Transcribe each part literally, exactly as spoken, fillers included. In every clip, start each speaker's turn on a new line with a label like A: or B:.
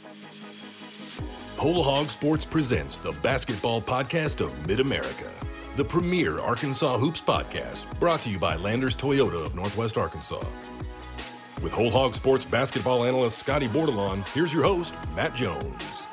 A: Whole Hog Sports presents the basketball podcast of Mid-America, the premier Arkansas Hoops podcast, brought to you by Landers Toyota of Northwest Arkansas. With Whole Hog Sports basketball analyst Scotty Bordelon, here's your host, Matt Jones.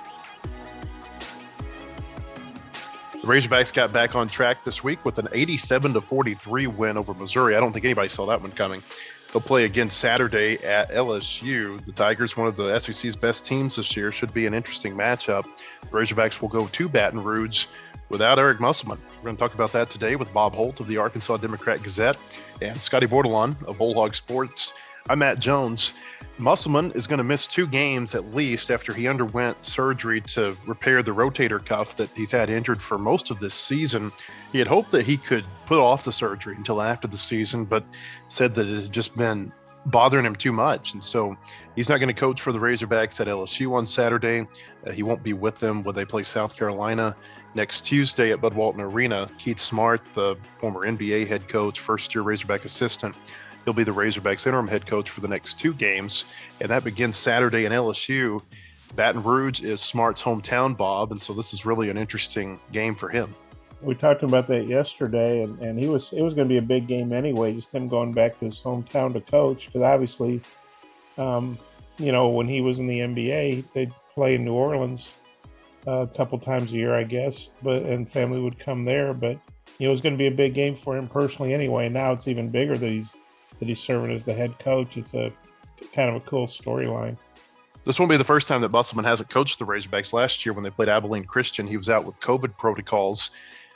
B: The Razorbacks got back on track this week with an eighty-seven to forty-three win over Missouri. I don't think anybody saw that one coming. They'll play again Saturday at L S U. The Tigers, one of the S E C's best teams this year, should be an interesting matchup. The Razorbacks will go to Baton Rouge without Eric Musselman. We're going to talk about that today with Bob Holt of the Arkansas Democrat-Gazette and Scotty Bordelon of Whole Hog Sports. I'm Matt Jones. Musselman is going to miss two games at least after he underwent surgery to repair the rotator cuff that he's had injured for most of this season. He had hoped that he could put off the surgery until after the season, but said that it has just been bothering him too much. And so he's not going to coach for the Razorbacks at L S U on Saturday. Uh, he won't be with them when they play South Carolina next Tuesday at Bud Walton Arena. Keith Smart, the former N B A head coach, first-year Razorback assistant, he'll be the Razorbacks interim head coach for the next two games, and that begins Saturday in L S U. Baton Rouge is Smart's hometown, Bob, and so this is really an interesting game for him.
C: We talked about that yesterday, and, and he was it was going to be a big game anyway, just him going back to his hometown to coach, because obviously, um, you know, when he was in the N B A, they'd play in New Orleans uh, a couple times a year, I guess, but and family would come there, but you know, it was going to be a big game for him personally anyway. Now it's even bigger that he's that he's serving as the head coach. It's a kind of a cool storyline.
B: This won't be the first time that Musselman hasn't coached the Razorbacks. Last year when they played Abilene Christian, he was out with COVID protocols.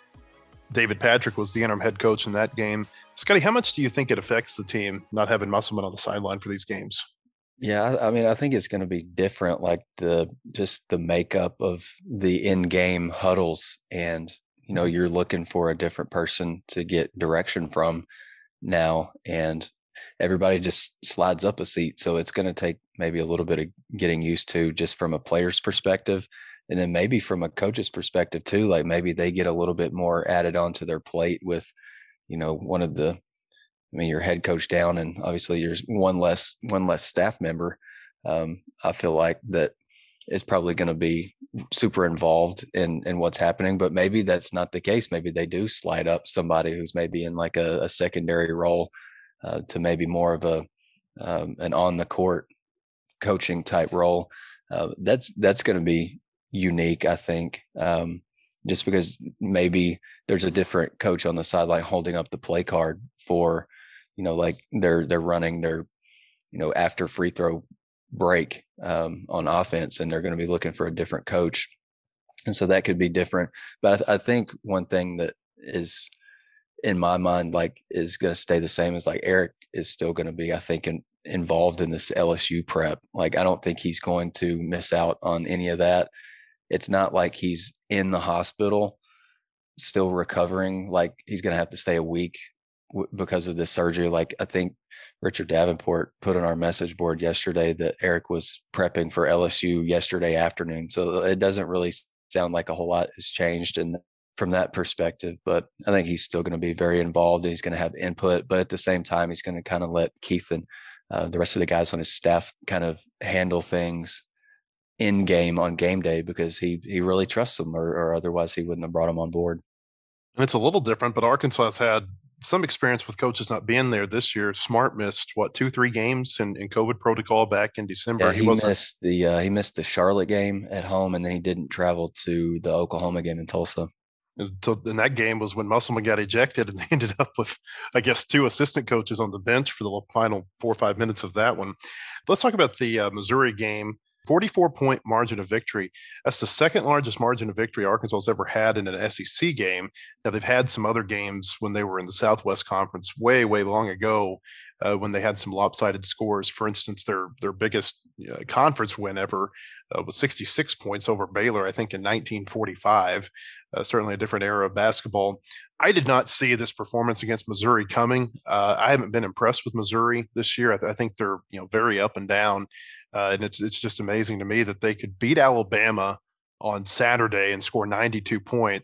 B: David Patrick was the interim head coach in that game. Scotty, how much do you think it affects the team not having Musselman on the sideline for these games?
D: Yeah, I mean, I think it's going to be different, like the just the makeup of the in-game huddles. And, you know, you're looking for a different person to get direction from now, and everybody just slides up a seat. So it's going to take maybe a little bit of getting used to, just from a player's perspective. And then maybe from a coach's perspective too, like maybe they get a little bit more added onto their plate with, you know, one of the, I mean, your head coach down, and obviously there's one less, one less staff member. Um, I feel like that is probably going to be super involved in, in what's happening, but maybe that's not the case. Maybe they do slide up somebody who's maybe in like a, a secondary role uh, to maybe more of a, um, an on the court coaching type role. Uh, that's, that's going to be unique, I think, um, just because maybe there's a different coach on the sideline holding up the play card for, you know, like they're, they're running their, you know, after free throw break um, on offense, and they're going to be looking for a different coach. And so that could be different. But I, th- I think one thing that is in my mind, like, is going to stay the same is like Eric is still going to be, I think, in, involved in this L S U prep. Like, I don't think he's going to miss out on any of that. It's not like he's in the hospital still recovering. Like, he's going to have to stay a week w- because of this surgery. Like, I think Richard Davenport put on our message board yesterday that Eric was prepping for L S U yesterday afternoon. So it doesn't really sound like a whole lot has changed in, from that perspective, but I think he's still going to be very involved and he's going to have input, but at the same time, he's going to kind of let Keith and uh, the rest of the guys on his staff kind of handle things in game on game day, because he, he really trusts them, or, or otherwise he wouldn't have brought him on board.
B: And it's a little different, but Arkansas has had some experience with coaches not being there this year. Smart missed what two, three games in, in COVID protocol back in December.
D: Yeah, he, he wasn't... missed the uh, he missed the Charlotte game at home, and then he didn't travel to the Oklahoma game in Tulsa.
B: And so, and that game was when Musselman got ejected, and they ended up with, I guess, two assistant coaches on the bench for the final four or five minutes of that one. Let's talk about the uh, Missouri game. forty-four point margin of victory. That's the second largest margin of victory Arkansas has ever had in an S E C game. Now, they've had some other games when they were in the Southwest Conference way, way long ago uh, when they had some lopsided scores. For instance, their their biggest uh, conference win ever uh, was sixty-six points over Baylor, I think, in nineteen forty-five. Uh, certainly a different era of basketball. I did not see this performance against Missouri coming. Uh, I haven't been impressed with Missouri this year. I, th- I think they're you know very up and down. Uh, and it's it's just amazing to me that they could beat Alabama on Saturday and score ninety-two points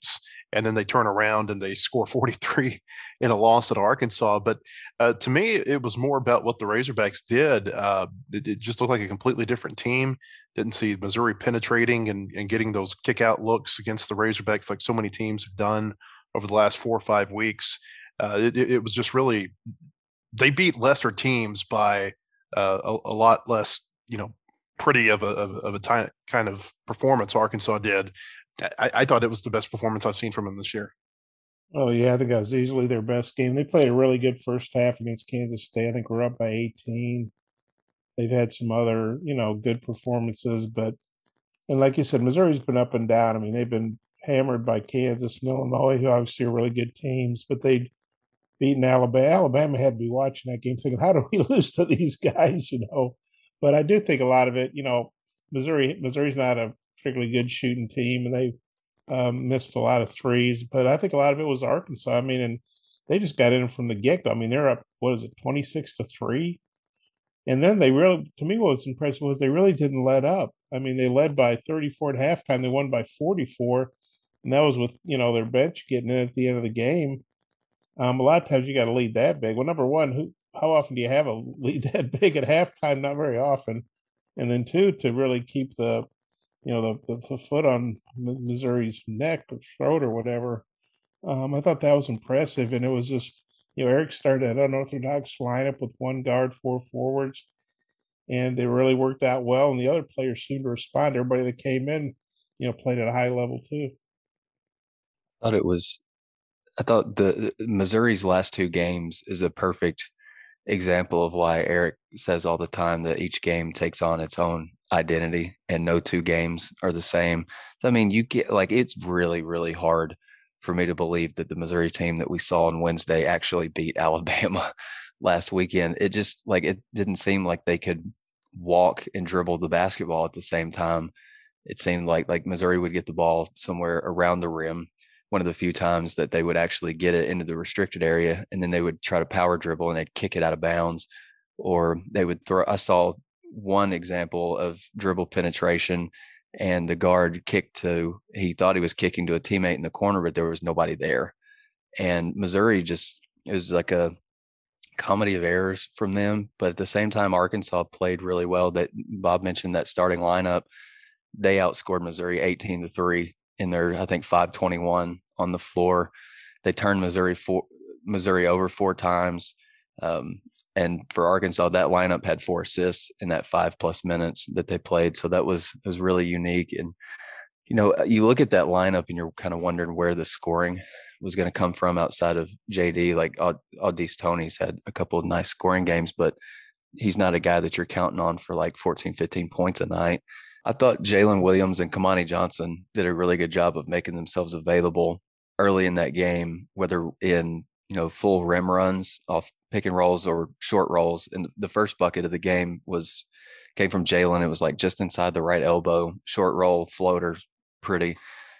B: and then they turn around and they score forty-three in a loss at Arkansas. But uh, to me, it was more about what the Razorbacks did. Uh, it, it just looked like a completely different team. Didn't see Missouri penetrating and, and getting those kick out looks against the Razorbacks like so many teams have done over the last four or five weeks. Uh, it, it was just really, they beat lesser teams by uh, a, a lot less, you know, pretty of a of, of a ty- kind of performance Arkansas did. I, I thought it was the best performance I've seen from them this year.
C: Oh yeah, I think that was easily their best game. They played a really good first half against Kansas State. I think we're up by eighteen. They've had some other, you know, good performances, but and like you said, Missouri's been up and down. I mean, they've been hammered by Kansas and Illinois, who obviously are really good teams, but they'd beaten Alabama. Alabama had to be watching that game thinking, how do we lose to these guys, you know? But I do think a lot of it, you know, Missouri Missouri's not a particularly good shooting team, and they um, missed a lot of threes. But I think a lot of it was Arkansas. I mean, and they just got in from the get go. I mean, they're up, what is it, twenty-six to three? And then they really, to me, what was impressive was they really didn't let up. I mean, they led by thirty-four at halftime. They won by forty-four. And that was with, you know, their bench getting in at the end of the game. Um, a lot of times you got to lead that big. Well, number one, who, how often do you have a lead that big at halftime? Not very often. And then two, to really keep the, you know, the, the, the foot on Missouri's neck or throat or whatever. Um, I thought that was impressive. And it was just, you know, Eric started an unorthodox lineup with one guard, four forwards, and they really worked out well. And the other players seemed to respond. Everybody that came in, you know, played at a high level too.
D: I thought it was, I thought the Missouri's last two games is a perfect example of why Eric says all the time that each game takes on its own identity and no two games are the same. I mean, you get like, it's really, really hard for me to believe that the Missouri team that we saw on Wednesday actually beat Alabama last weekend. It just like, it didn't seem like they could walk and dribble the basketball at the same time. It seemed like, like Missouri would get the ball somewhere around the rim, one of the few times that they would actually get it into the restricted area, and then they would try to power dribble and they'd kick it out of bounds, or they would throw. I saw one example of dribble penetration and the guard kicked to, he thought he was kicking to a teammate in the corner, but there was nobody there. And Missouri just, it was like a comedy of errors from them. But at the same time, Arkansas played really well. That Bob mentioned that starting lineup, they outscored Missouri eighteen to three in their, I think, five twenty-one on the floor. They turned Missouri four, Missouri over four times. Um, and for Arkansas, that lineup had four assists in that five plus minutes that they played. So that was was really unique. And, you know, you look at that lineup and you're kind of wondering where the scoring was going to come from outside of J D. Like Au'Diese Toney's had a couple of nice scoring games, but he's not a guy that you're counting on for like fourteen, fifteen points a night. I thought Jalen Williams and Kamani Johnson did a really good job of making themselves available early in that game, whether in, you know, full rim runs off pick and rolls or short rolls. And the first bucket of the game was came from Jalen. It was like just inside the right elbow, short roll, floater, pretty.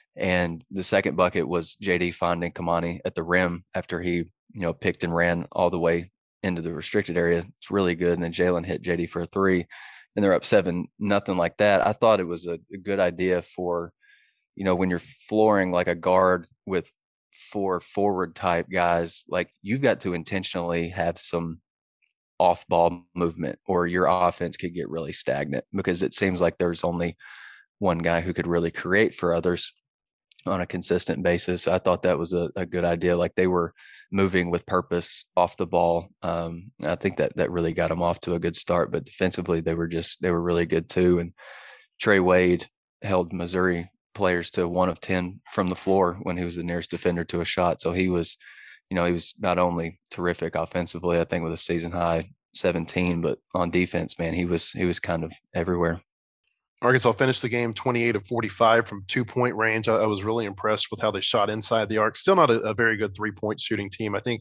D: And the second bucket was J D finding Kamani at the rim after he, you know, picked and ran all the way into the restricted area. It's really good. And then Jalen hit J D for a three, and they're up seven, nothing like that. I thought it was a, a good idea for, you know, when you're flooring like a guard with four forward type guys, like you've got to intentionally have some off ball movement or your offense could get really stagnant, because it seems like there's only one guy who could really create for others on a consistent basis. I thought that was a, a good idea. Like they were moving with purpose off the ball. Um, I think that that really got them off to a good start, but defensively they were just, they were really good too. And Trey Wade held Missouri players to one of ten from the floor when he was the nearest defender to a shot. So he was, you know, he was not only terrific offensively, I think with a season high seventeen, but on defense, man, he was, he was kind of everywhere.
B: Arkansas finished the game twenty-eight of forty-five from two-point range. I, I was really impressed with how they shot inside the arc. Still not a, a very good three-point shooting team. I think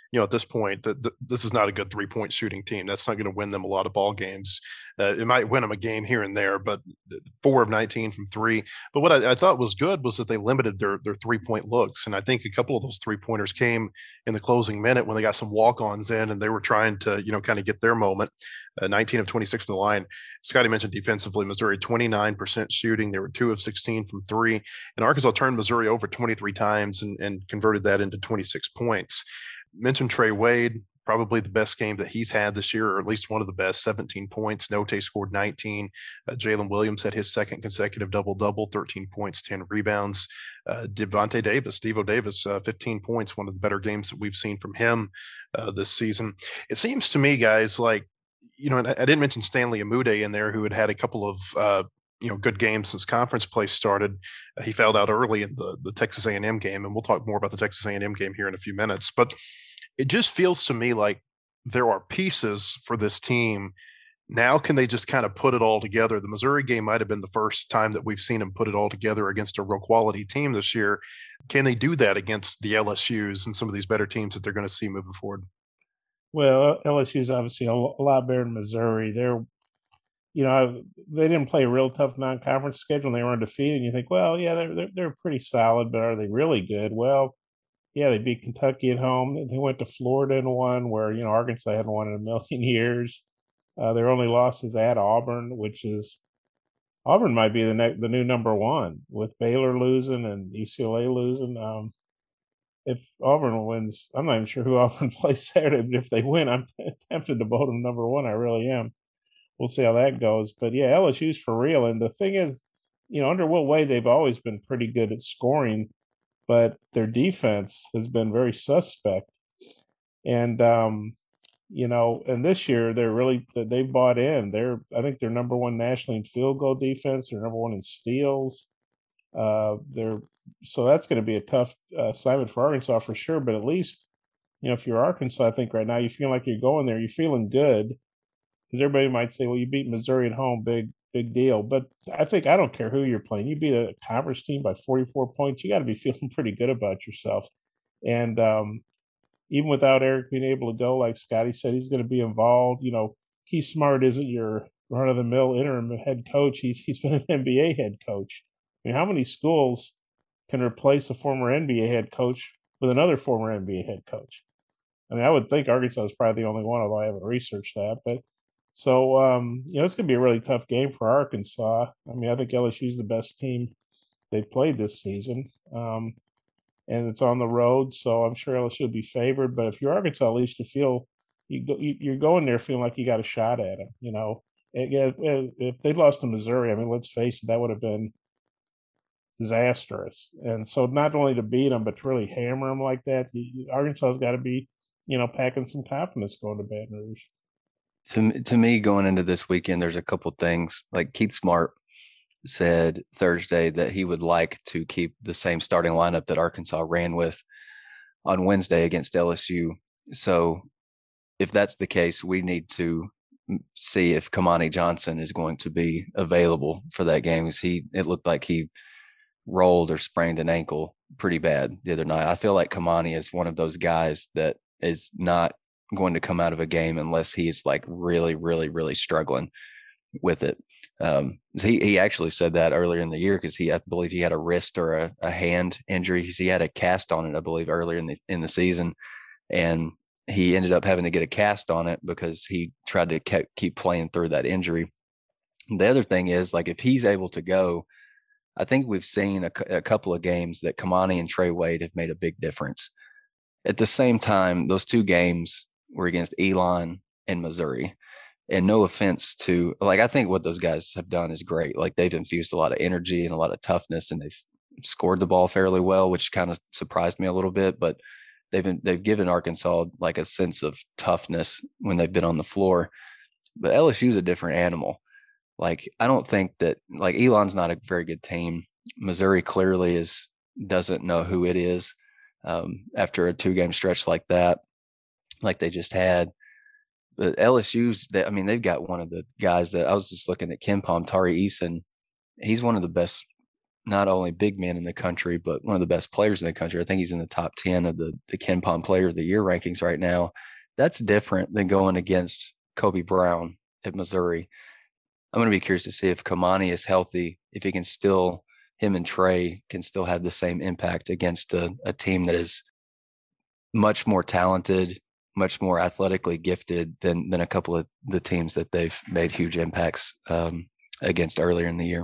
B: you know, at this point, that this is not a good three point shooting team. That's not going to win them a lot of ball games. Uh, it might win them a game here and there, but four of nineteen from three. But what I, I thought was good was that they limited their their three point looks, and I think a couple of those three pointers came in the closing minute when they got some walk ons in, and they were trying to, you know, kind of get their moment. Uh, nineteen of twenty-six from the line. Scotty mentioned defensively, Missouri twenty-nine percent shooting. They were two of sixteen from three, and Arkansas turned Missouri over twenty-three times and, and converted that into twenty-six points. Mentioned Trey Wade, probably the best game that he's had this year, or at least one of the best, seventeen points. Note scored nineteen. Uh, Jalen Williams had his second consecutive double-double, thirteen points, ten rebounds. Uh, Devontae Davis, Devo Davis, uh, fifteen points, one of the better games that we've seen from him uh, this season. It seems to me, guys, like, you know, and I, I didn't mention Stanley Amude in there, who had had a couple of, uh, you know, good games since conference play started. Uh, he fouled out early in the, the Texas A and M game, and we'll talk more about the Texas A and M game here in a few minutes. But it just feels to me like there are pieces for this team. Now, can they just kind of put it all together? The Missouri game might have been the first time that we've seen them put it all together against a real quality team this year. Can they do that against the L S Us and some of these better teams that they're going to see moving forward?
C: Well, L S U is obviously a lot better than Missouri. They're, you know, they didn't play a real tough non-conference schedule, and they were undefeated. And you think, well, yeah, they're, they're they're pretty solid, but are they really good? Well, yeah, they beat Kentucky at home. They went to Florida and won, where, you know, Arkansas hadn't won in a million years. Uh, their only loss is at Auburn, which is Auburn might be the ne- the new number one with Baylor losing and U C L A losing. Um, if Auburn wins, I'm not even sure who Auburn plays Saturday, but if they win, I'm t- tempted to vote them number one. I really am. We'll see how that goes. But yeah, L S U's for real. And the thing is, you know, under Will Wade, they've always been pretty good at scoring, but their defense has been very suspect. And, um, you know, and this year they're really, they bought in. They're, I think they're number one nationally in field goal defense. They're number one in steals. Uh, they're, so that's going to be a tough uh, assignment for Arkansas for sure. But at least, you know, if you're Arkansas, I think right now you feel like you're going there, you're feeling good, because everybody might say, well, you beat Missouri at home, big, big deal. But I think, I don't care who you're playing. You beat a conference team by forty-four points. You got to be feeling pretty good about yourself. And um, even without Eric being able to go, like Scotty said, he's going to be involved. You know, Keith Smart isn't your run-of-the-mill interim head coach. He's He's been an N B A head coach. I mean, how many schools can replace a former N B A head coach with another former N B A head coach? I mean, I would think Arkansas is probably the only one, although I haven't researched that. But so, um, you know, it's going to be a really tough game for Arkansas. I mean, I think L S U is the best team they've played this season. Um, and it's on the road, so I'm sure L S U will be favored. But if you're Arkansas, at least you feel you go, you, you're going there feeling like you got a shot at them. You know, if, if they lost to Missouri, I mean, let's face it, that would have been disastrous. And so, not only to beat them, but to really hammer them like that, you, Arkansas's got to be, you know, packing some confidence going to Baton Rouge.
D: To to me, going into this weekend, there's a couple things. Like Keith Smart said Thursday that he would like to keep the same starting lineup that Arkansas ran with on Wednesday against L S U. So if that's the case, we need to see if Kamani Johnson is going to be available for that game, because he it looked like he rolled or sprained an ankle pretty bad the other night. I feel like Kamani is one of those guys that is not going to come out of a game unless he's like really, really, really struggling with it. Um, he he actually said that earlier in the year, because he I believe he had a wrist or a, a hand injury. He had a cast on it, I believe, earlier in the in the season, and he ended up having to get a cast on it because he tried to keep keep playing through that injury. The other thing is, like, if he's able to go, I think we've seen a, a couple of games that Kamani and Trey Wade have made a big difference. At the same time, those two games were against Elon and Missouri. And no offense to, like, I think what those guys have done is great. Like, they've infused a lot of energy and a lot of toughness, and they've scored the ball fairly well, which kind of surprised me a little bit. But they've been, they've given Arkansas like a sense of toughness when they've been on the floor. But L S U is a different animal. Like, I don't think that, like, Elon's not a very good team. Missouri clearly is doesn't know who it is um, after a two game stretch like that, like they just had. But L S U's, they, I mean, they've got one of the guys that I was just looking at, KenPom, Tari Eason. He's one of the best not only big men in the country, but one of the best players in the country. I think he's in the top ten of the, the Ken Pom Player of the Year rankings right now. That's different than going against Kobe Brown at Missouri. I'm going to be curious to see if Kamani is healthy, if he can still, him and Trey can still have the same impact against a, a team that is much more talented, much more athletically gifted than than a couple of the teams that they've made huge impacts um, against earlier in the year.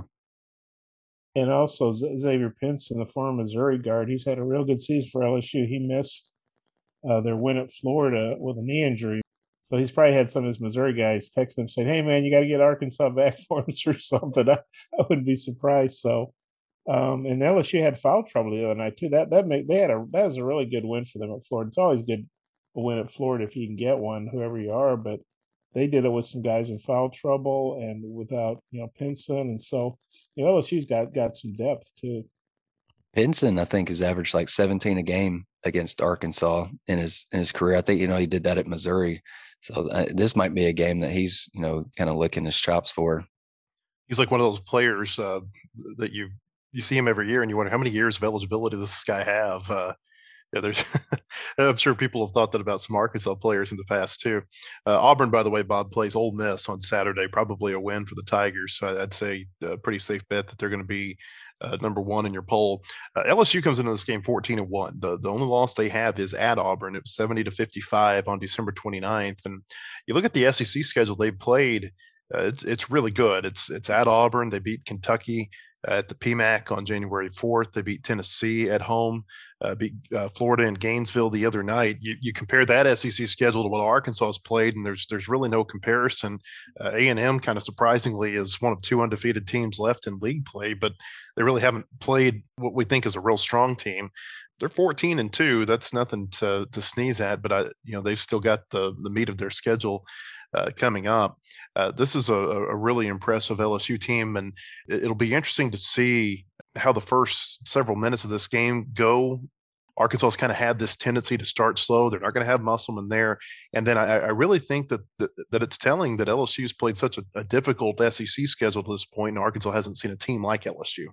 C: And also Xavier Pinson, the former Missouri guard, he's had a real good season for L S U. He missed uh, their win at Florida with a knee injury. So he's probably had some of his Missouri guys text him saying, hey, man, you got to get Arkansas back for us or something. I, I wouldn't be surprised. So, um, and L S U had foul trouble the other night, too. That that made, they had a that was a really good win for them at Florida. It's always good to win at Florida if you can get one, whoever you are. But they did it with some guys in foul trouble and without, you know, Pinson. And so, you know, L S U's got, got some depth, too.
D: Pinson, I think, has averaged like seventeen a game against Arkansas in his in his career. I think, you know, he did that at Missouri. So uh, this might be a game that he's, you know, kind of licking his chops for.
B: He's like one of those players uh, that you you see him every year and you wonder how many years of eligibility does this guy have. Uh, yeah, there's. I'm sure people have thought that about some Arkansas players in the past too. Uh, Auburn, by the way, Bob plays Ole Miss on Saturday. Probably a win for the Tigers. So I'd say a pretty safe bet that they're going to be uh, number one in your poll. Uh, L S U comes into this game fourteen and one. The the only loss they have is at Auburn. It was seventy to fifty-five on December twenty-ninth. And you look at the S E C schedule they played. Uh, it's it's really good. It's it's at Auburn. They beat Kentucky uh, at the P MAC on January fourth. They beat Tennessee at home. Uh, beat uh, Florida and Gainesville the other night. You, you compare that S E C schedule to what Arkansas has played, and there's there's really no comparison. Uh, A and M kind of surprisingly is one of two undefeated teams left in league play, but they really haven't played what we think is a real strong team. They're fourteen and two. That's nothing to to sneeze at, but I you know they've still got the the meat of their schedule uh, coming up. Uh, this is a, a really impressive L S U team, and it'll be interesting to see how the first several minutes of this game go. Arkansas's kind of had this tendency to start slow. They're not going to have Musselman there. And then I, I really think that, that that it's telling that L S U's played such a, a difficult S E C schedule to this point, and Arkansas hasn't seen a team like L S U.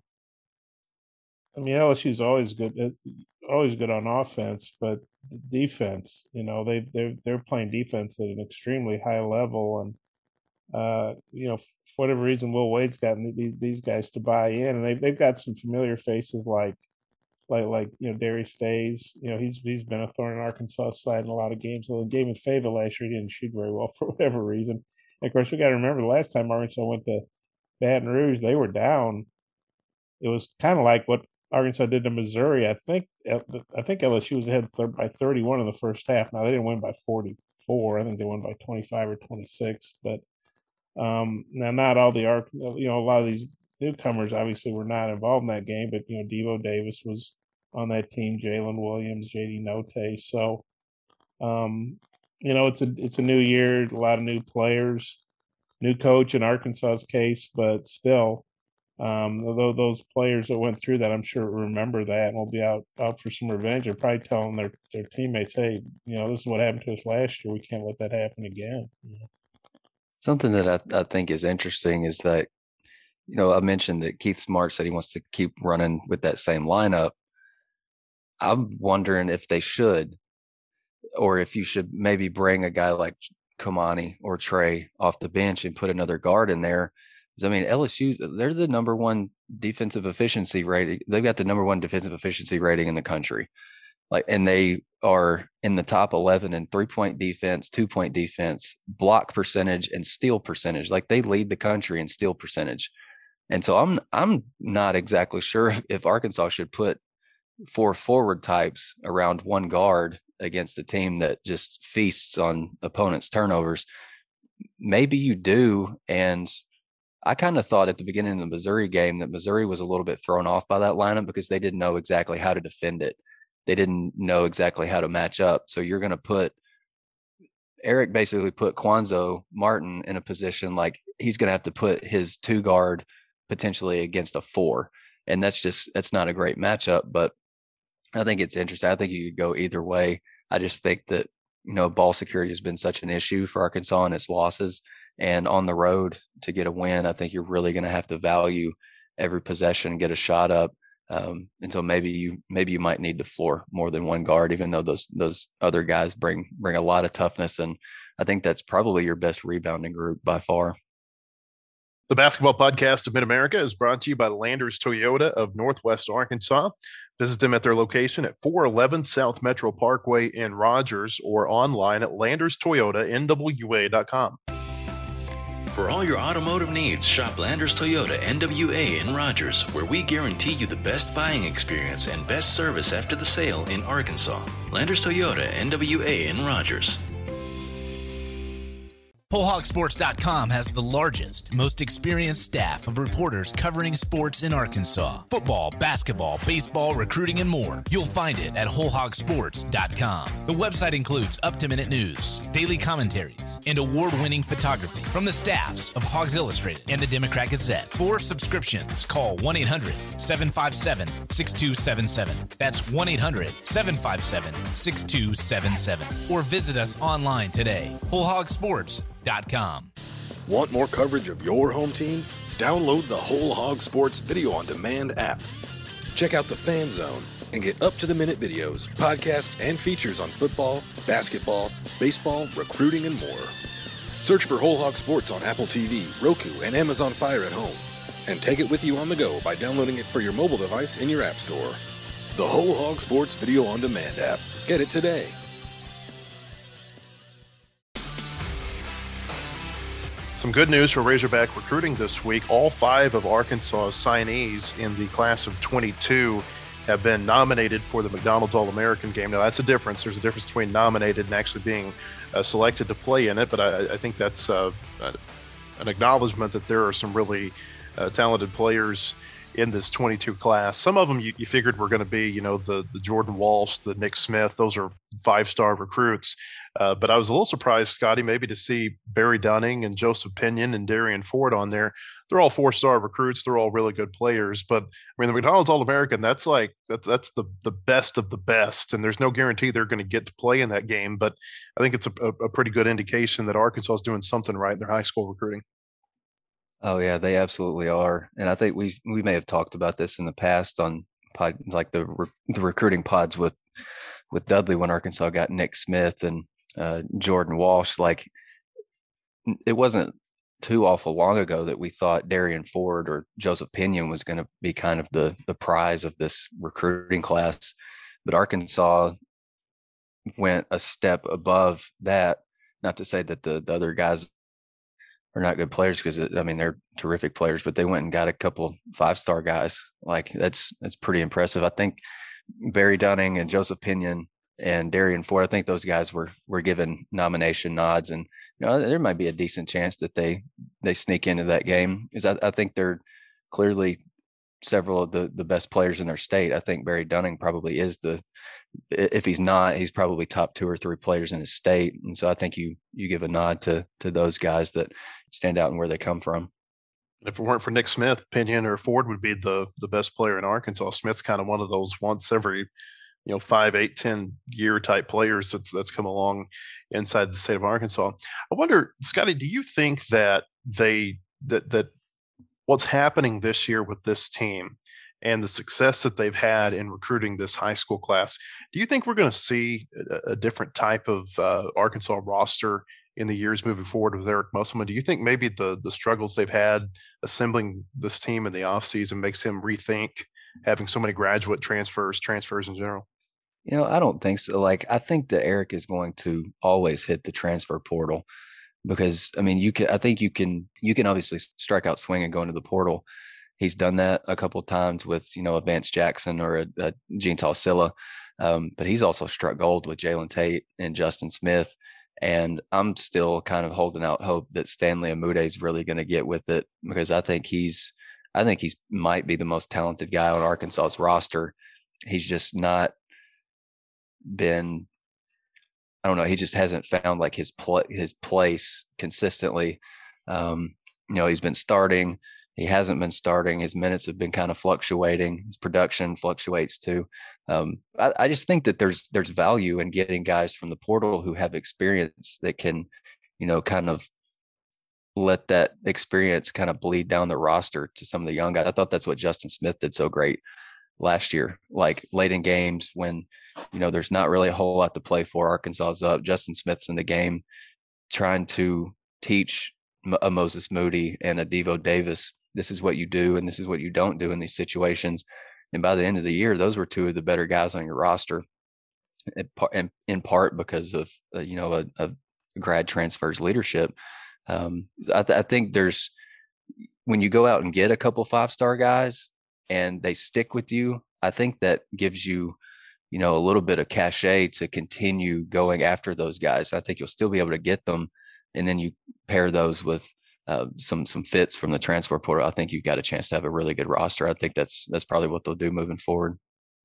C: I mean, L S U's always good, always good on offense, but defense, you know, they they're they're playing defense at an extremely high level, and uh, you know, for whatever reason, Will Wade's gotten these, these guys to buy in, and they've they've got some familiar faces like like like you know Darius Days. You know, he's he's been a thorn in Arkansas' side in a lot of games. So the game in Fayetteville last year, he didn't shoot very well for whatever reason. And of course, we got to remember the last time Arkansas went to Baton Rouge, they were down. It was kind of like what Arkansas did to Missouri. I think I think L S U was ahead by thirty-one in the first half. Now they didn't win by forty-four. I think they won by twenty-five or twenty-six. But um, now not all the you know a lot of these newcomers obviously were not involved in that game. But you know Devo Davis was on that team, Jalen Williams, J D Notae. So um, you know it's a it's a new year, a lot of new players, new coach in Arkansas's case, but still. Um, although those players that went through that, I'm sure remember that and will be out out for some revenge. They're probably telling their, their teammates, "Hey, you know, this is what happened to us last year. We can't let that happen again." You know?
D: Something that I, I think is interesting is that, you know, I mentioned that Keith Smart said he wants to keep running with that same lineup. I'm wondering if they should, or if you should maybe bring a guy like Kamani or Trey off the bench and put another guard in there. I mean, L S U, they're the number one defensive efficiency rating. They've got the number one defensive efficiency rating in the country. Like, and they are in the top eleven in three-point defense, two-point defense, block percentage, and steal percentage. Like, they lead the country in steal percentage. And so I'm I'm not exactly sure if, if Arkansas should put four forward types around one guard against a team that just feasts on opponents' turnovers. Maybe you do, and I kind of thought at the beginning of the Missouri game that Missouri was a little bit thrown off by that lineup because they didn't know exactly how to defend it. They didn't know exactly how to match up. So you're going to put Eric basically put Quanzo Martin in a position like he's going to have to put his two guard potentially against a four. And that's just, that's not a great matchup, but I think it's interesting. I think you could go either way. I just think that, you know, ball security has been such an issue for Arkansas and its losses. And on the road to get a win, I think you're really going to have to value every possession, get a shot up. Um, and so maybe you maybe you might need to floor more than one guard, even though those those other guys bring bring a lot of toughness. And I think that's probably your best rebounding group by far.
B: The Basketball Podcast of Mid-America is brought to you by Landers Toyota of Northwest Arkansas. Visit them at their location at four eleven South Metro Parkway in Rogers or online at landers toyota n w a dot com.
E: For all your automotive needs, shop Landers Toyota N W A in Rogers, where we guarantee you the best buying experience and best service after the sale in Arkansas. Landers Toyota N W A in Rogers.
F: Whole Hog Sports dot com has the largest, most experienced staff of reporters covering sports in Arkansas. Football, basketball, baseball, recruiting, and more. You'll find it at Whole Hog Sports dot com. The website includes up-to-minute news, daily commentaries, and award-winning photography from the staffs of Hogs Illustrated and the Democrat Gazette. For subscriptions, call one eight hundred seven five seven six two seven seven. That's one eight hundred seven five seven six two seven seven. Or visit us online today, Whole Hog Sports dot com.
A: Want more coverage of your home team? Download the Whole Hog Sports Video on Demand app. Check out the Fan Zone and get up-to-the-minute videos, podcasts, and features on football, basketball, baseball, recruiting, and more. Search for Whole Hog Sports on Apple T V, Roku, and Amazon Fire at home. And take it with you on the go by downloading it for your mobile device in your app store. The Whole Hog Sports Video on Demand app. Get it today.
B: Some good news for Razorback recruiting this week. All five of Arkansas's signees in the class of twenty-two have been nominated for the McDonald's All-American game. Now, that's a difference. There's a difference between nominated and actually being uh, selected to play in it, but I, I think that's uh, an acknowledgement that there are some really uh, talented players in this twenty-two class. Some of them you, you figured were going to be, you know, the, the Jordan Walsh, the Nick Smith. Those are five-star recruits. Uh, but I was a little surprised, Scotty, maybe to see Barry Dunning and Joseph Pinion and Darian Ford on there. They're all four-star recruits. They're all really good players. But, I mean, the McDonald's All-American, that's like that's that's the, the best of the best. And there's no guarantee they're going to get to play in that game. But I think it's a, a, a pretty good indication that Arkansas is doing something right in their high school recruiting.
D: Oh yeah, they absolutely are. And I think we we may have talked about this in the past on pod, like the re, the recruiting pods with with Dudley when Arkansas got Nick Smith and uh, Jordan Walsh. Like it wasn't too awful long ago that we thought Darian Ford or Joseph Pinion was going to be kind of the the prize of this recruiting class, but Arkansas went a step above that. Not to say that the, the other guys are not good players, because I mean they're terrific players, but they went and got a couple five star guys. Like that's that's pretty impressive. I think Barry Dunning and Joseph Pinion and Darian Ford, I think those guys were were given nomination nods, and you know there might be a decent chance that they they sneak into that game, because I, I think they're clearly several of the the best players in their state. I think Barry Dunning probably is the, if he's not, he's probably top two or three players in his state. And so I think you you give a nod to to those guys that stand out and where they come from.
B: If it weren't for Nick Smith, Pinion or Ford would be the the best player in Arkansas. Smith's kind of one of those once every, you know, five, eight, ten year type players that's that's come along inside the state of Arkansas. I wonder, Scotty, do you think that they that that what's happening this year with this team and the success that they've had in recruiting this high school class, do you think we're going to see a, a different type of uh, Arkansas roster in the years moving forward with Eric Musselman? Do you think maybe the the struggles they've had assembling this team in the offseason makes him rethink having so many graduate transfers, transfers in general?
D: You know, I don't think so. Like, I think that Eric is going to always hit the transfer portal, because I mean, you can, I think you can, you can obviously strike out swing and go into the portal. He's done that a couple of times with, you know, a Vance Jackson or a, a Gene Talsilla. Um, but he's also struck gold with Jalen Tate and Justin Smith. And I'm still kind of holding out hope that Stanley Amude is really going to get with it, because I think he's, I think he's might be the most talented guy on Arkansas's roster. He's just not been, I don't know, he just hasn't found like his pl- his place consistently. Um, you know, he's been starting, he hasn't been starting. His minutes have been kind of fluctuating. His production fluctuates too. Um, I, I just think that there's there's value in getting guys from the portal who have experience that can, you know, kind of let that experience kind of bleed down the roster to some of the young guys. I thought that's what Justin Smith did so great last year, like late in games when, you know, there's not really a whole lot to play for. Arkansas is up. Justin Smith's in the game trying to teach a Moses Moody and a Devo Davis, this is what you do and this is what you don't do in these situations. And by the end of the year, those were two of the better guys on your roster, in, in part because of, uh, you know, a, a grad transfer's leadership. Um, I, th- I think there's, when you go out and get a couple five-star guys and they stick with you, I think that gives you, you know, a little bit of cachet to continue going after those guys. I think you'll still be able to get them. And then you pair those with uh, some, some fits from the transfer portal. I think you've got a chance to have a really good roster. I think that's, that's probably what they'll do moving forward.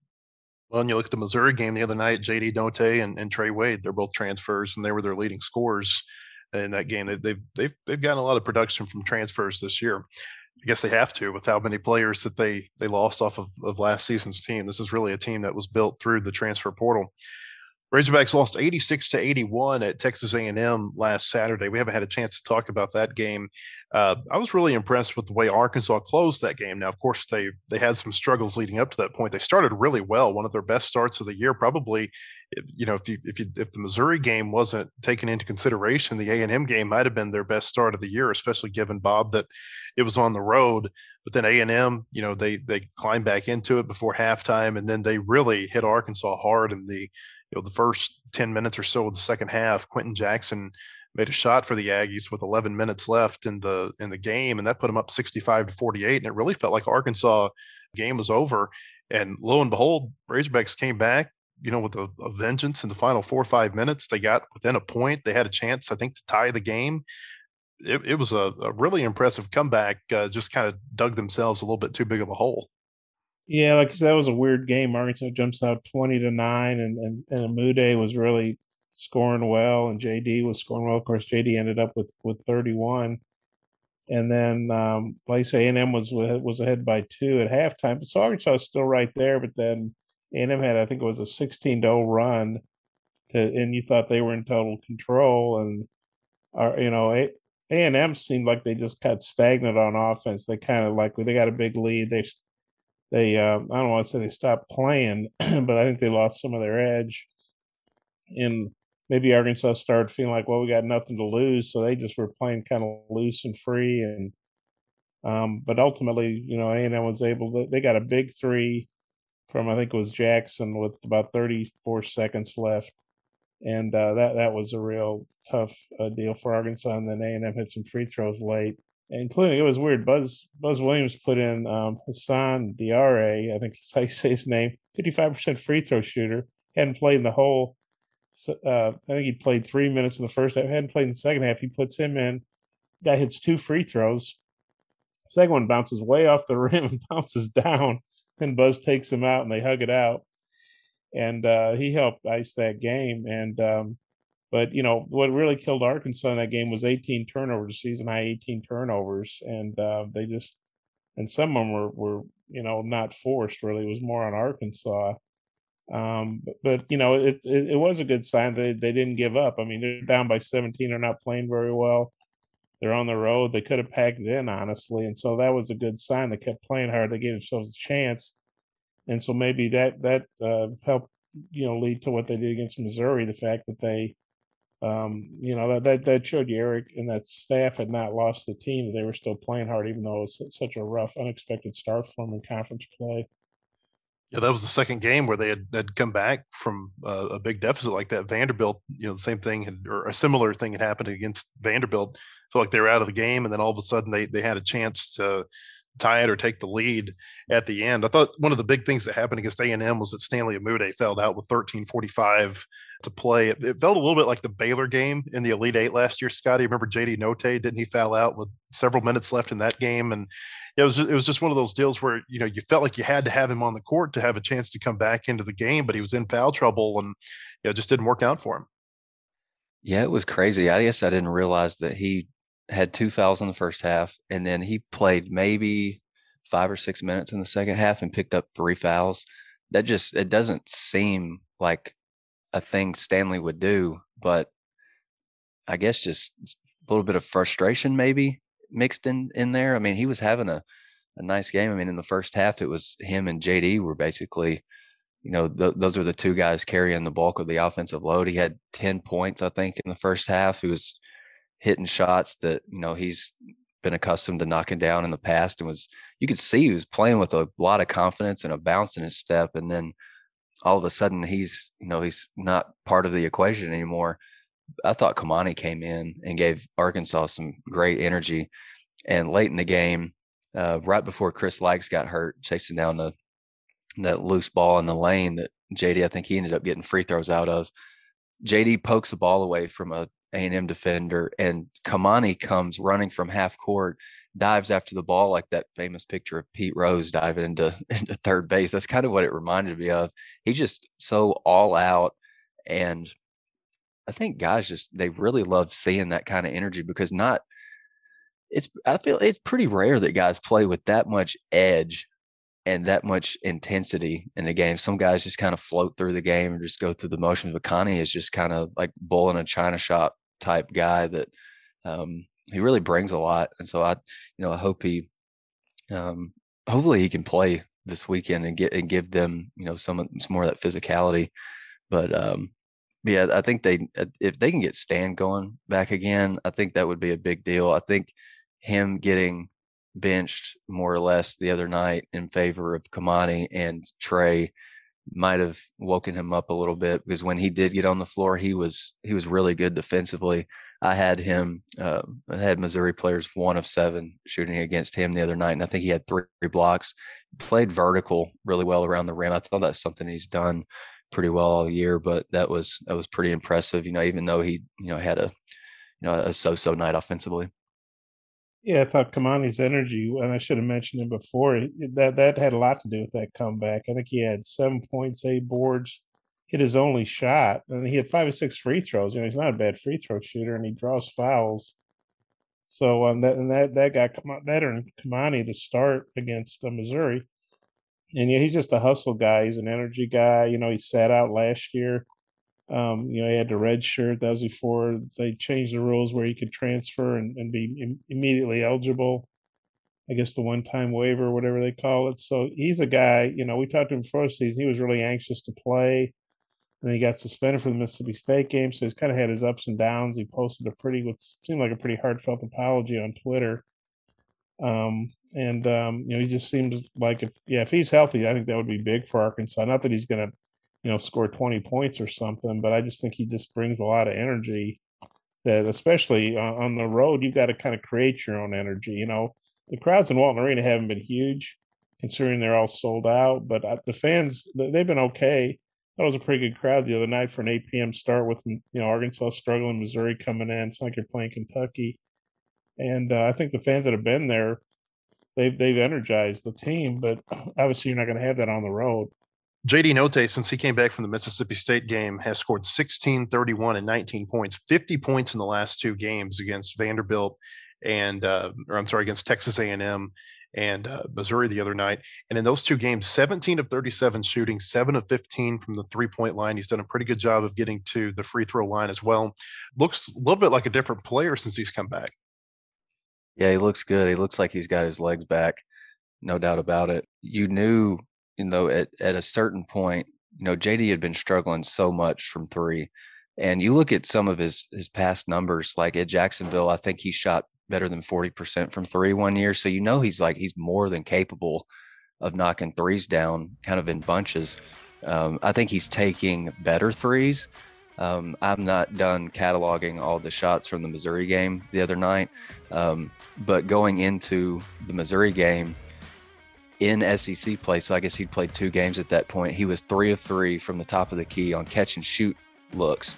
B: Well, and you look at the Missouri game the other night, J D Note and, and Trey Wade, they're both transfers and they were their leading scorers in that game. They, they've, they've, they've gotten a lot of production from transfers this year. I guess they have to with how many players that they they lost off of, of last season's team. This is really a team that was built through the transfer portal. Razorbacks lost eighty-six to eighty-one at Texas A and M last Saturday. We haven't had a chance to talk about that game. Uh, I was really impressed with the way Arkansas closed that game. Now, of course, they they had some struggles leading up to that point. They started really well, one of their best starts of the year. Probably, you know, if you if you if the Missouri game wasn't taken into consideration, the A and M game might have been their best start of the year, especially given, Bob, that it was on the road. But then A and M, you know, they they climbed back into it before halftime, and then they really hit Arkansas hard in the you know the first ten minutes or so of the second half. Quentin Jackson made a shot for the Aggies with eleven minutes left in the in the game, and that put them up sixty-five to forty-eight. And it really felt like Arkansas game was over. And lo and behold, Razorbacks came back, you know, with a, a vengeance in the final four or five minutes. They got within a point. They had a chance, I think, to tie the game. It, it was a, a really impressive comeback. Uh, just kind of dug themselves a little bit too big of a hole.
C: Yeah, like that was a weird game. Arkansas jumps out twenty to nine, and and and Amude was really scoring well, and J D was scoring well. Of course, J D ended up with with thirty-one, and then um, like I say, A and M was was ahead by two at halftime. So Arkansas was still right there, but then A and M had, I think it was a sixteen to oh run, to, and you thought they were in total control, and our, you know, A and M seemed like they just got stagnant on offense. They kind of like they got a big lead. They they uh, I don't want to say they stopped playing, but I think they lost some of their edge. And maybe Arkansas started feeling like, well, we got nothing to lose, so they just were playing kind of loose and free. And um, but ultimately, you know, A and M was able to. They got a big three from I think it was Jackson with about thirty-four seconds left, and uh, that that was a real tough uh, deal for Arkansas. And then A and M hit some free throws late, including, it was weird. Buzz Buzz Williams put in um, Hassan Diarra, I think is how you say his name, fifty-five percent free throw shooter. Hadn't played in the whole. Uh, I think he played three minutes in the first half. Hadn't played in the second half. He puts him in. Guy hits two free throws. Second one bounces way off the rim and bounces down. Then Buzz takes him out and they hug it out. And uh, he helped ice that game. And um, but you know what really killed Arkansas in that game was eighteen turnovers, season high eighteen turnovers, and uh, they just and some of them were were you know not forced. Really, it was more on Arkansas. Um, but, but you know, it, it it was a good sign they they didn't give up. I mean, they're down by seventeen. They're not playing very well. They're on the road. They could have packed it in, honestly, and so that was a good sign. They kept playing hard. They gave themselves a chance, and so maybe that that uh, helped you know lead to what they did against Missouri. The fact that they, um, you know, that, that that showed you Eric and that staff had not lost the team. They were still playing hard, even though it was such a rough, unexpected start for them in conference play.
B: Yeah, that was the second game where they had, had come back from uh, a big deficit like that. Vanderbilt, you know, the same thing had, or a similar thing had happened against Vanderbilt. Felt like they were out of the game, and then all of a sudden they they had a chance to tie it or take the lead at the end. I thought one of the big things that happened against A and M was that Stanley Amude fouled out with thirteen forty-five to play. It, it felt a little bit like the Baylor game in the Elite Eight last year. Scotty, remember J D Note? Didn't he foul out with several minutes left in that game? And it was just, it was just one of those deals where you know you felt like you had to have him on the court to have a chance to come back into the game, but he was in foul trouble, and you know, it just didn't work out for him.
D: Yeah, it was crazy. I guess I didn't realize that he had two fouls in the first half, and then he played maybe five or six minutes in the second half and picked up three fouls. That just, it doesn't seem like a thing Stanley would do, but I guess just little bit of frustration maybe mixed in in there. I mean, he was having a, a nice game. I mean, in the first half, it was him and J D were basically, you know, th- those are the two guys carrying the bulk of the offensive load. He had ten points, I think, in the first half. He was hitting shots that, you know, he's been accustomed to knocking down in the past, and was, you could see he was playing with a lot of confidence and a bounce in his step. And then all of a sudden he's, you know, he's not part of the equation anymore. I thought Kamani came in and gave Arkansas some great energy. And late in the game, uh, right before Chris Likes got hurt, chasing down the that loose ball in the lane that J D, I think he ended up getting free throws out of. J D pokes the ball away from a A and M defender, and Kamani comes running from half court, dives after the ball like that famous picture of Pete Rose diving into, into third base. That's kind of what it reminded me of. He's just so all out, and I think guys just, they really love seeing that kind of energy, because not it's I feel it's pretty rare that guys play with that much edge and that much intensity in the game. Some guys just kind of float through the game and just go through the motions. But Connie is just kind of like bull in a china shop type guy that um, he really brings a lot. And so I, you know, I hope he, um, hopefully he can play this weekend and get and give them, you know, some, some more of that physicality. But um, yeah, I think they, if they can get Stan going back again, I think that would be a big deal. I think him getting benched more or less the other night in favor of Kamani and Trey might have woken him up a little bit, because when he did get on the floor, he was he was really good defensively. I had him, uh, I had Missouri players one of seven shooting against him the other night, and I think he had three blocks. Played vertical really well around the rim. I thought that's something he's done pretty well all year, but that was that was pretty impressive. You know, even though he you know had a you know a so-so night offensively.
C: Yeah, I thought Kamani's energy, and I should have mentioned him before, that that had a lot to do with that comeback. I think he had seven points, eight boards, hit his only shot, and he had five or six free throws. You know, he's not a bad free throw shooter, and he draws fouls. So um, that and that that got that earned Kamani to start against uh, Missouri, and yeah, he's just a hustle guy. He's an energy guy. You know, he sat out last year. Um, you know, he had the red shirt. That was before they changed the rules where he could transfer and, and be im- immediately eligible. I guess the one-time waiver, whatever they call it. So he's a guy, you know, we talked to him before the season. He was really anxious to play. And then he got suspended for the Mississippi State game. So he's kind of had his ups and downs. He posted a pretty, what seemed like a pretty heartfelt apology on Twitter. Um, and, um, you know, he just seems like, if, yeah, if he's healthy, I think that would be big for Arkansas. Not that he's going to, you know, score twenty points or something, but I just think he just brings a lot of energy that, especially on, on the road, you've got to kind of create your own energy. You know, the crowds in Walton Arena haven't been huge considering they're all sold out, but the fans, they've been okay. That was a pretty good crowd the other night for an eight p.m. start with, you know, Arkansas struggling, Missouri coming in. It's like you're playing Kentucky. And uh, I think the fans that have been there, they've, they've energized the team, but obviously you're not going to have that on the road.
B: J D Notae, since he came back from the Mississippi State game, has scored sixteen, thirty-one, and nineteen points, fifty points in the last two games against Vanderbilt and, uh, or I'm sorry, against Texas A and M and uh, Missouri the other night. And in those two games, seventeen of thirty-seven shooting, seven of fifteen from the three-point line. He's done a pretty good job of getting to the free throw line as well. Looks a little bit like a different player since he's come back.
D: Yeah, he looks good. He looks like he's got his legs back, no doubt about it. You knew, you know, at, at a certain point, you know, J D had been struggling so much from three. And you look at some of his his past numbers, like at Jacksonville, I think he shot better than forty percent from three one year. So, you know, he's like, he's more than capable of knocking threes down kind of in bunches. Um, I think he's taking better threes. Um, I'm not done cataloging all the shots from the Missouri game the other night. Um, but going into the Missouri game, in S E C play, so I guess he'd played two games at that point, he was three of three from the top of the key on catch and shoot looks.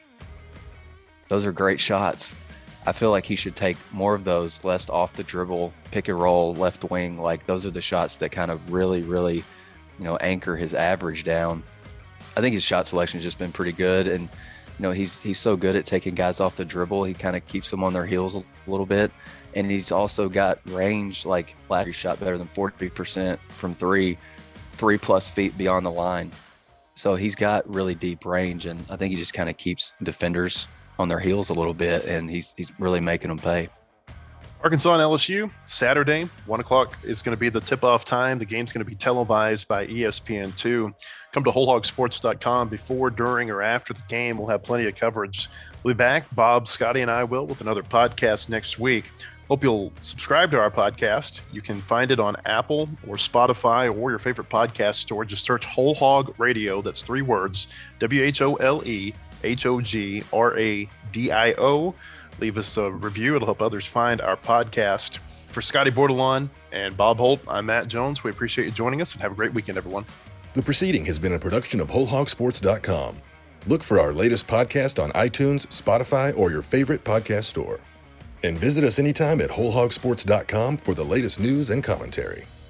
D: Those are great shots. I feel like he should take more of those, less off the dribble, pick and roll, left wing. Like, those are the shots that kind of really, really, you know, anchor his average down. I think his shot selection has just been pretty good. And, you know, he's he's so good at taking guys off the dribble. He kind of keeps them on their heels a little bit. And he's also got range, like Larry shot better than forty percent from three, three plus feet beyond the line. So he's got really deep range, and I think he just kind of keeps defenders on their heels a little bit, and he's he's really making them pay.
B: Arkansas and L S U, Saturday, one o'clock is going to be the tip-off time. The game's going to be televised by E S P N two. Come to whole hog sports dot com before, during, or after the game. We'll have plenty of coverage. We'll be back, Bob, Scotty, and I will, with another podcast next week. Hope you'll subscribe to our podcast. You can find it on Apple or Spotify or your favorite podcast store. Just search Whole Hog Radio. That's three words, W H O L E H O G R A D I O. Leave us a review. It'll help others find our podcast. For Scotty Bordelon and Bob Holt, I'm Matt Jones. We appreciate you joining us, and have a great weekend, everyone.
A: The proceeding has been a production of whole hog sports dot com. Look for our latest podcast on iTunes, Spotify, or your favorite podcast store. And visit us anytime at whole hog sports dot com for the latest news and commentary.